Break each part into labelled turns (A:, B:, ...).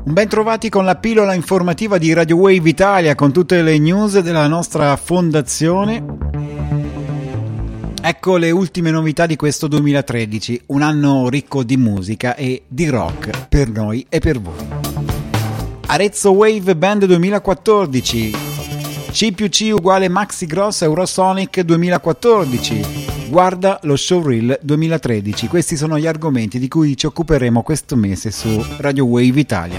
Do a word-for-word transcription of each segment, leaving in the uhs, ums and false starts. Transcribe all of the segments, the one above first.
A: Un ben trovati con la pillola informativa di Radio Wave Italia con tutte le news della nostra fondazione. Ecco le ultime novità di questo duemilatredici, un anno ricco di musica e di rock per noi e per voi. Arezzo Wave Band duemilaquattordici, C più C uguale Maxi Gross Eurosonic duemilaquattordici. Guarda lo showreel duemilatredici, questi sono gli argomenti di cui ci occuperemo questo mese su Radio Wave Italia.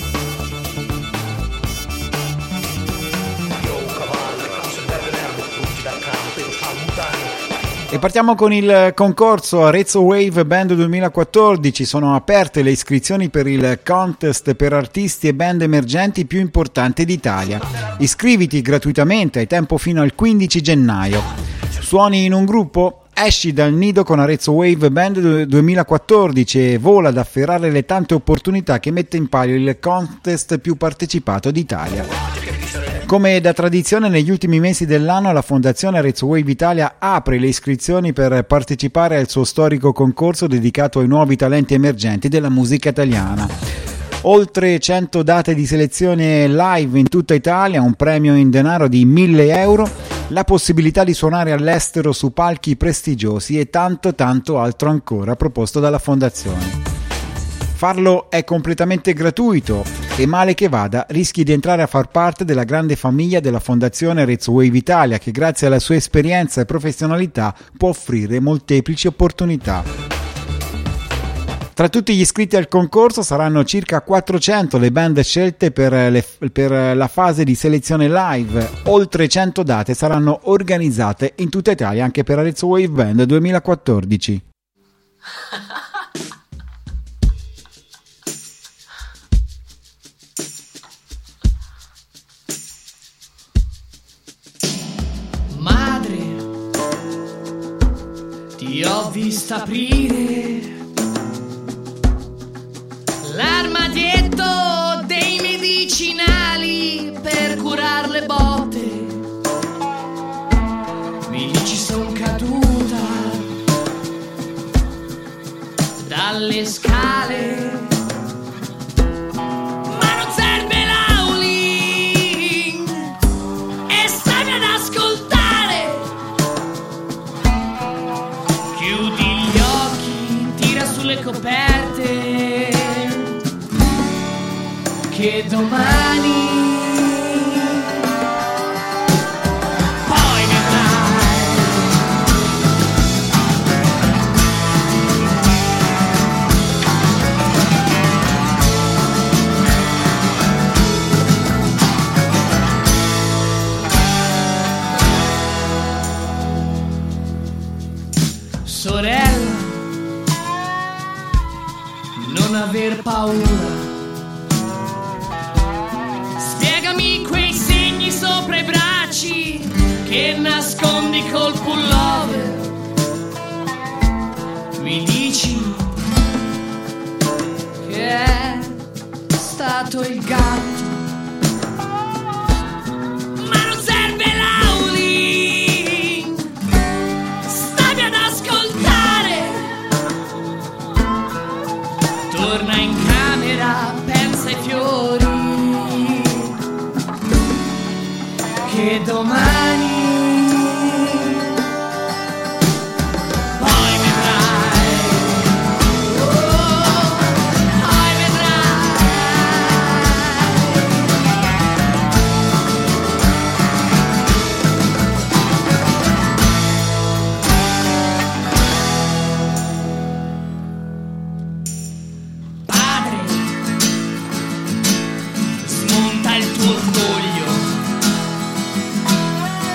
A: E partiamo con il concorso Arezzo Wave Band duemilaquattordici. Sono aperte le iscrizioni per il contest per artisti e band emergenti più importanti d'Italia. Iscriviti gratuitamente, hai tempo fino al quindici gennaio. Suoni in un gruppo? Esci dal nido con Arezzo Wave Band duemilaquattordici e vola ad afferrare le tante opportunità che mette in palio il contest più partecipato d'Italia. Come da tradizione negli ultimi mesi dell'anno, la Fondazione Arezzo Wave Italia apre le iscrizioni per partecipare al suo storico concorso dedicato ai nuovi talenti emergenti della musica italiana. Oltre cento date di selezione live in tutta Italia, un premio in denaro di mille euro, la possibilità di suonare all'estero su palchi prestigiosi e tanto tanto altro ancora proposto dalla Fondazione. Farlo è completamente gratuito e male che vada rischi di entrare a far parte della grande famiglia della Fondazione Arezzo Wave Italia che grazie alla sua esperienza e professionalità può offrire molteplici opportunità. Tra tutti gli iscritti al concorso saranno circa quattrocento le band scelte per, le, per la fase di selezione live. Oltre cento date saranno organizzate in tutta Italia anche per Arezzo Wave Band duemilaquattordici.
B: Madre, ti ho vista aprire l'armadietto dei medicinali per curar le botte. Mi dici son caduta dalle scale, ma non serve l'Aulin e stai ad ascoltare. Chiudi gli occhi, tira sulle coperte che domani poi vedrai. Sorella, non aver paura. Sopra i bracci che nascondi col pullover. Mi dici che è stato il gatto, ma non serve l'Aulin, stavi ad ascoltare. Torna in camera, pensa ai fiori che domani poi vedrai, oh, poi vedrai. Padre, smonta il tuo orgoglio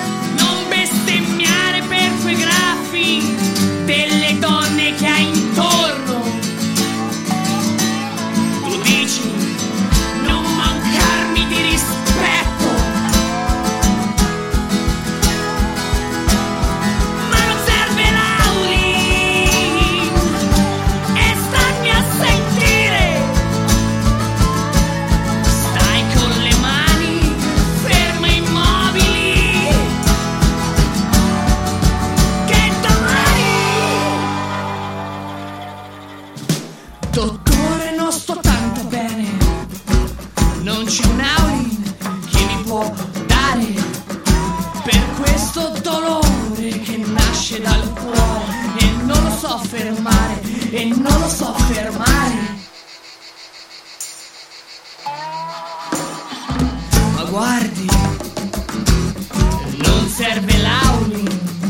B: so fermare e non lo so fermare. Ma guardi, non serve l'auli.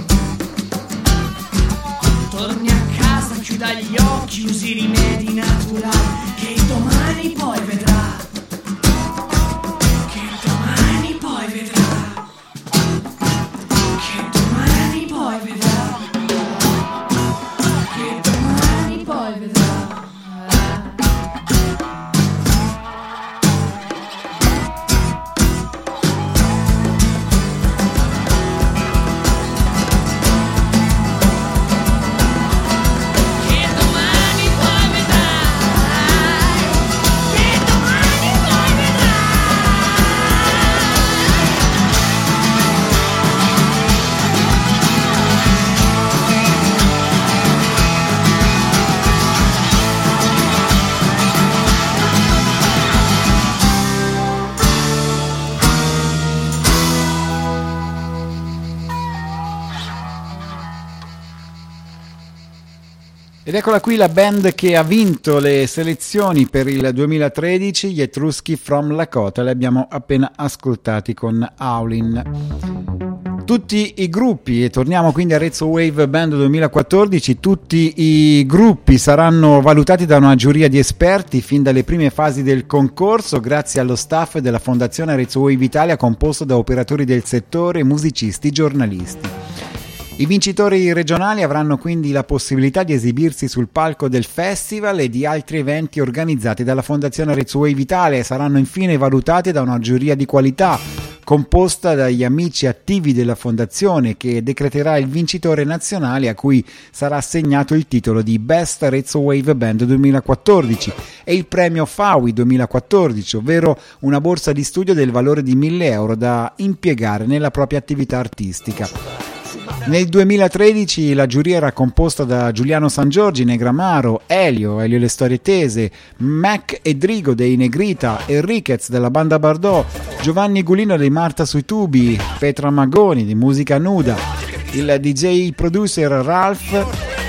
B: Torni a casa, chiuda gli occhi, usi rimedi naturali, che domani poi vedrà. Che domani poi vedrà. Che domani poi vedrà. Che domani poi vedrà.
A: Ed eccola qui la band che ha vinto le selezioni per il duemilatredici, gli Etruschi from Lakota, li abbiamo appena ascoltati con Howlin'. Tutti i gruppi, e torniamo quindi a Rezzo Wave Band duemilaquattordici, tutti i gruppi saranno valutati da una giuria di esperti fin dalle prime fasi del concorso, grazie allo staff della Fondazione Rezzo Wave Italia, composto da operatori del settore, musicisti, giornalisti. I vincitori regionali avranno quindi la possibilità di esibirsi sul palco del festival e di altri eventi organizzati dalla Fondazione Rezzo Wave Italia e saranno infine valutati da una giuria di qualità composta dagli amici attivi della Fondazione, che decreterà il vincitore nazionale a cui sarà assegnato il titolo di Best Rezzo Wave Band duemilaquattordici e il premio FAWI duemilaquattordici, ovvero una borsa di studio del valore di mille euro da impiegare nella propria attività artistica. Nel duemilatredici la giuria era composta da Giuliano Sangiorgi, Negramaro, Elio, Elio Le Storie Tese, Mac e Drigo dei Negrita, Enriquez della banda Bardot, Giovanni Gulino dei Marta sui Tubi, Petra Magoni di Musica Nuda, il D J producer Ralph,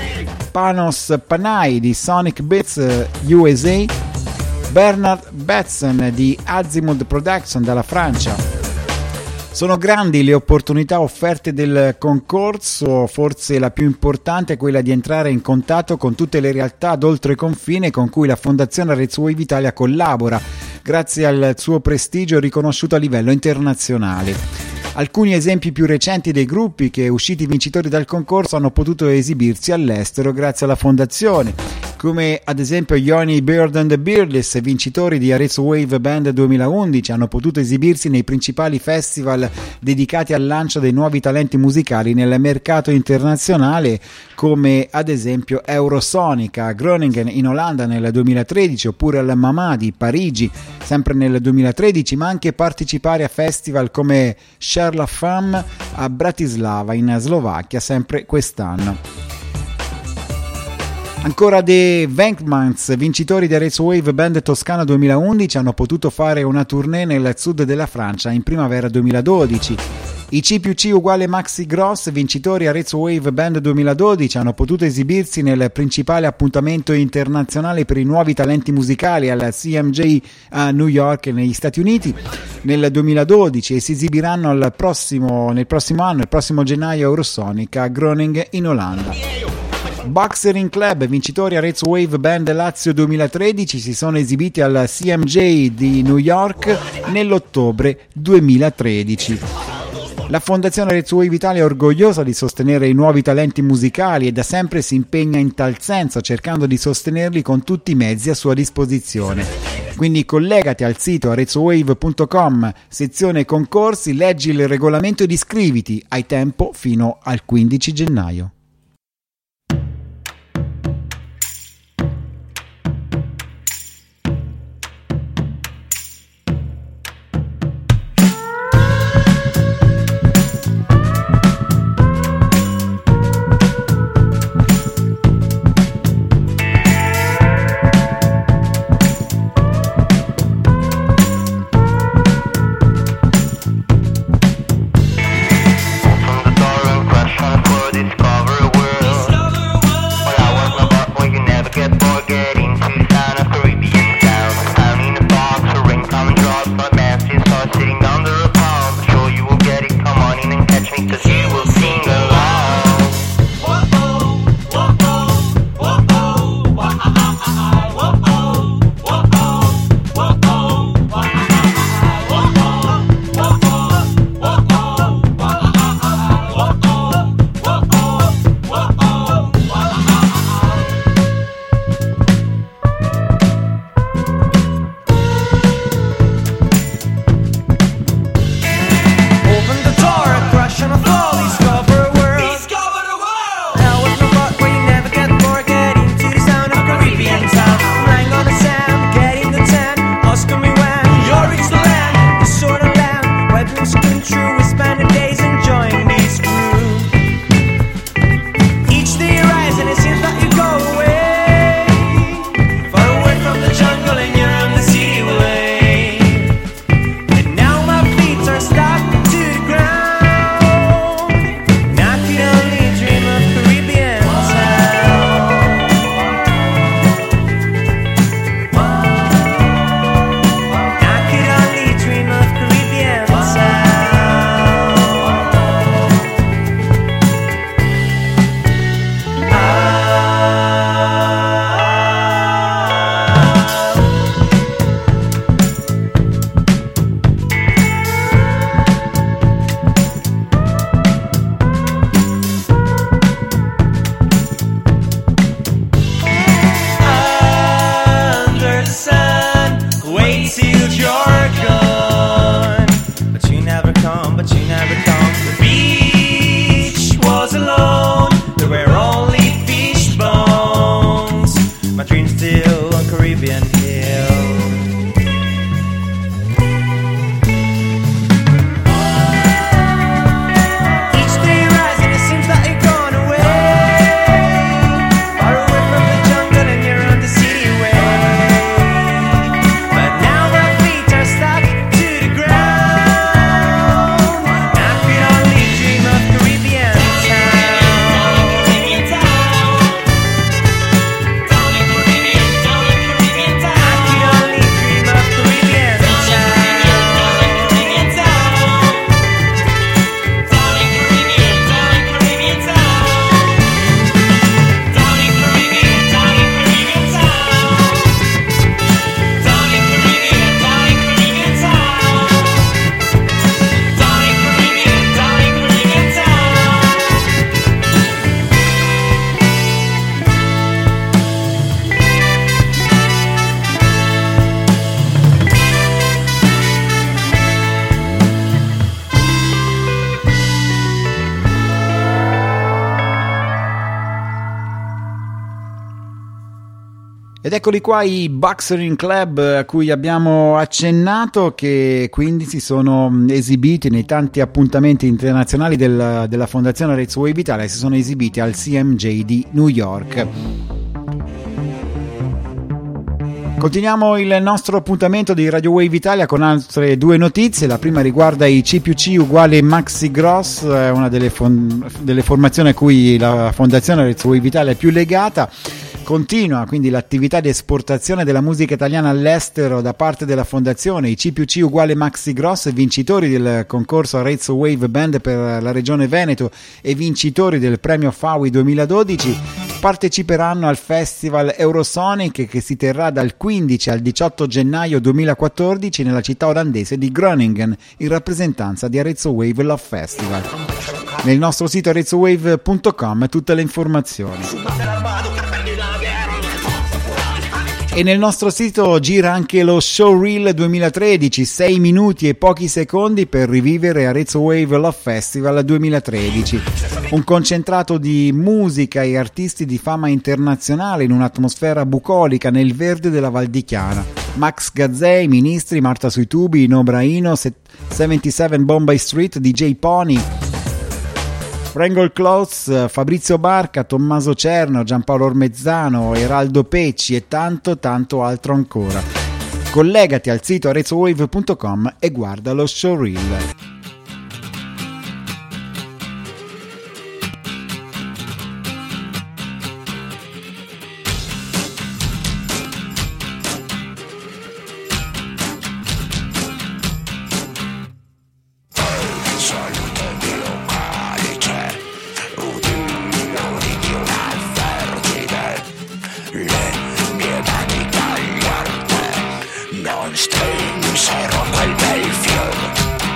A: Panos Panay di Sonic Beats U S A, Bernard Batson di Azimut Production dalla Francia. Sono grandi le opportunità offerte del concorso, forse la più importante è quella di entrare in contatto con tutte le realtà d'oltre confine con cui la Fondazione Rezzo Wave Italia collabora, grazie al suo prestigio riconosciuto a livello internazionale. Alcuni esempi più recenti dei gruppi che, usciti vincitori dal concorso, hanno potuto esibirsi all'estero grazie alla Fondazione, come ad esempio Yoni Bird and the Beardless, vincitori di Arezzo Wave Band duemilaundici, hanno potuto esibirsi nei principali festival dedicati al lancio dei nuovi talenti musicali nel mercato internazionale, come ad esempio Eurosonica a Groningen in Olanda nel duemilatredici, oppure al Mamà di Parigi sempre nel duemilatredici, ma anche partecipare a festival come Share la Femme a Bratislava in Slovacchia sempre quest'anno. Ancora The Venkmans, vincitori di Arezzo Wave Band Toscana duemilaundici, hanno potuto fare una tournée nel sud della Francia in primavera duemiladodici. I C più C uguale Maxi Gross, vincitori Arezzo Wave Band duemiladodici, hanno potuto esibirsi nel principale appuntamento internazionale per i nuovi talenti musicali alla C M J a New York negli Stati Uniti nel duemiladodici e si esibiranno al prossimo, nel prossimo anno, il prossimo gennaio, Eurosonica a Groningen in Olanda. Boxering Club, vincitori Arezzo Wave Band Lazio duemilatredici, si sono esibiti al C M J di New York nell'ottobre duemilatredici. La Fondazione Arezzo Wave Italia è orgogliosa di sostenere i nuovi talenti musicali e da sempre si impegna in tal senso, cercando di sostenerli con tutti i mezzi a sua disposizione. Quindi collegati al sito arezzowave punto com, sezione concorsi, leggi il regolamento ed iscriviti. Hai tempo fino al quindici gennaio.
C: Discover
A: Ed eccoli qua i Boxering Club a cui abbiamo accennato, che quindi si sono esibiti nei tanti appuntamenti internazionali del, della Fondazione Arezzo Wave Italia, si sono esibiti al C M J di New York. Continuiamo il nostro appuntamento di Radio Wave Italia con altre due notizie. La prima riguarda i C più C uguale Maxi Gross, una delle, fon- delle formazioni a cui la Fondazione Arezzo Wave Italia è più legata. Continua quindi l'attività di esportazione della musica italiana all'estero da parte della fondazione. I C più C uguale Maxi Gross, vincitori del concorso Arezzo Wave Band per la regione Veneto e vincitori del premio F A W I duemiladodici, parteciperanno al festival Eurosonic che si terrà dal quindici al diciotto gennaio duemilaquattordici nella città olandese di Groningen, in rappresentanza di Arezzo Wave Love Festival. Nel nostro sito arezzo wave punto com tutte le informazioni. E nel nostro sito gira anche lo Showreel duemilatredici, sei minuti e pochi secondi per rivivere Arezzo Wave Love Festival duemilatredici. Un concentrato di musica e artisti di fama internazionale in un'atmosfera bucolica nel verde della Val di Chiana. Max Gazzei, Ministri, Marta sui tubi, Nobraino, settantasette Bombay Street, D J Pony, Wrangle Clothes, Fabrizio Barca, Tommaso Cerno, Giampaolo Ormezzano, Eraldo Pecci e tanto tanto altro ancora. Collegati al sito arezzo wave punto com e guarda lo showreel.
C: Strinsero quel bel fior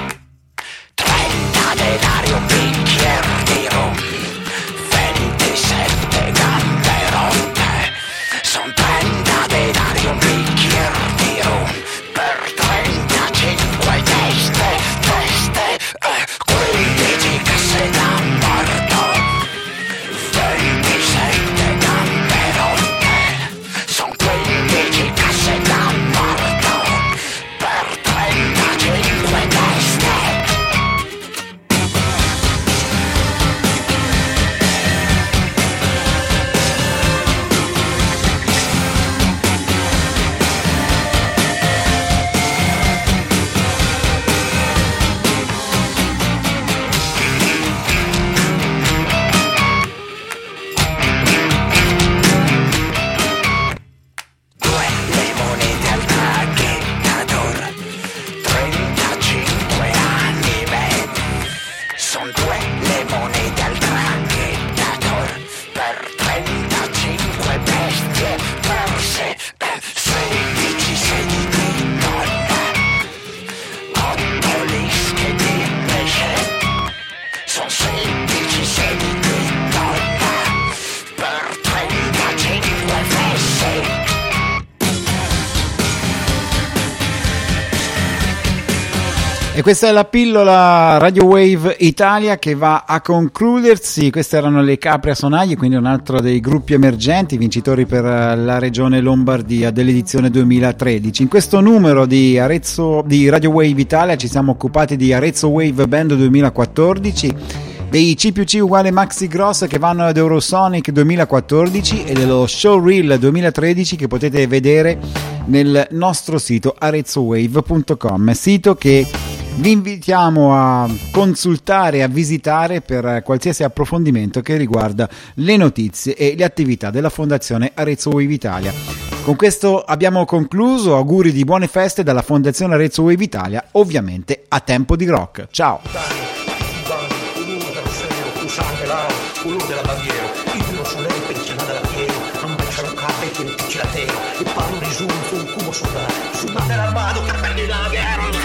A: E questa è la pillola Radio Wave Italia che va a concludersi. Queste erano le Capri a Sonagli, quindi un altro dei gruppi emergenti vincitori per la regione Lombardia dell'edizione duemilatredici. In questo numero di, Arezzo, di Radio Wave Italia ci siamo occupati di Arezzo Wave Band duemilaquattordici, dei C più C uguale Maxi Gross che vanno ad Eurosonic duemilaquattordici e dello Showreel duemilatredici che potete vedere nel nostro sito arezzo wave punto com, sito che vi invitiamo a consultare e a visitare per qualsiasi approfondimento che riguarda le notizie e le attività della Fondazione Arezzo Wave Italia. Con questo abbiamo concluso, auguri di buone feste dalla Fondazione Arezzo Wave Italia, ovviamente a tempo di rock. Ciao!
C: E parlo risulto un cubo soldare, su mano l'armato che prendi la guerra.